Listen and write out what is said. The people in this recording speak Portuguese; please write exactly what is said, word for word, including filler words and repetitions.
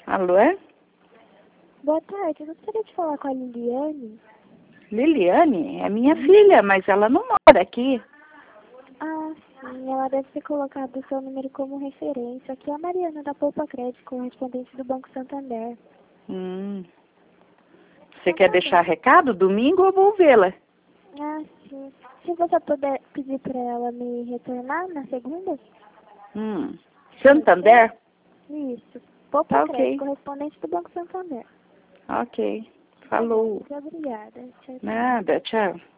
Alô, é? Boa tarde, eu gostaria de falar com a Liliane. Liliane? É minha filha, mas ela não mora aqui. Ah, sim, ela deve ter colocado o seu número como referência. Aqui é a Mariana da Poupa Crédito, correspondente do Banco Santander. Hum. Você Então, quer tá deixar bom. recado? Domingo eu vou vê-la. Ah, sim. Se você puder pedir para ela me retornar na segunda? Hum. Pode ser? Santander? Isso. Poupa Tá Crédito, ok. correspondente do Banco Santander. Ok. Tá bom, Falou. muito obrigada. Tchau, tchau. Nada, tchau.